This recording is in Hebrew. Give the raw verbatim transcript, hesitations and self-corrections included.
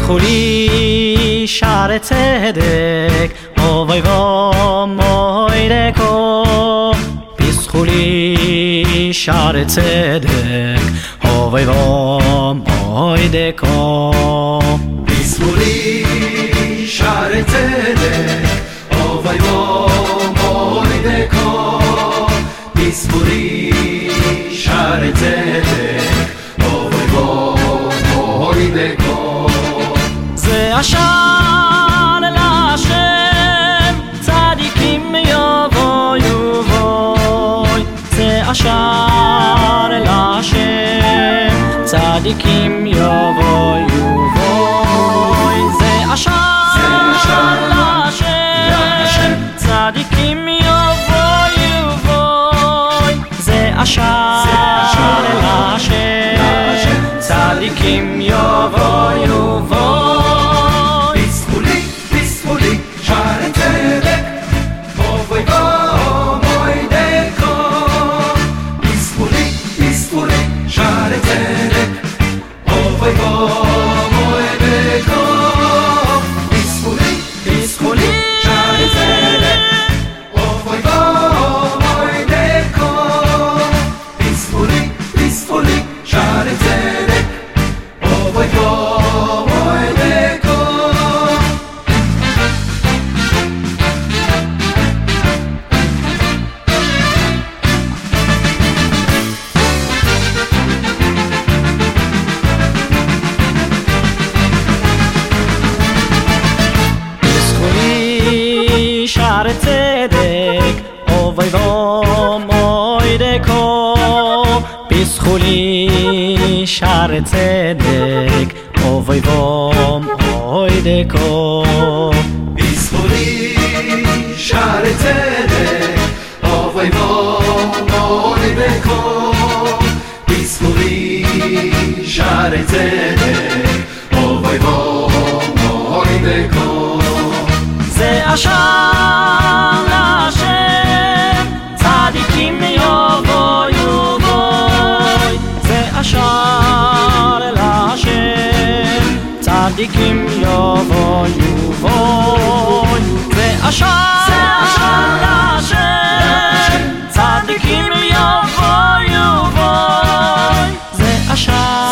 פתחו לי שערי צדק, אוי ואבוי דקו. פתחו לי שערי צדק, אוי ואבוי דקו. פתחו לי שערי צדק, אוי ואבוי דקו. פתחו לי שערי צדק, אוי ואבוי דקו. זה השער להשם, צדיקים יבואו בוי. זה השער להשם, צדיקים יבואו בוי. זה השער להשם, צדיקים יבואו בוי. זה השער להשם, צדיקים יבואו בוי. שערי צדק, אוי ואבוי דקו. פתחו לי שערי צדק, אוי ואבוי דקו. פתחו לי שערי צדק, אוי ואבוי דקו. פתחו לי שערי צדק, אוי ואבוי דקו. זה השער להשם, צדיקים יבואו בוי. זה השער להשם, צדיקים יבואו בוי. זה השער להשם, צדיקים יבואו בוי. זה השער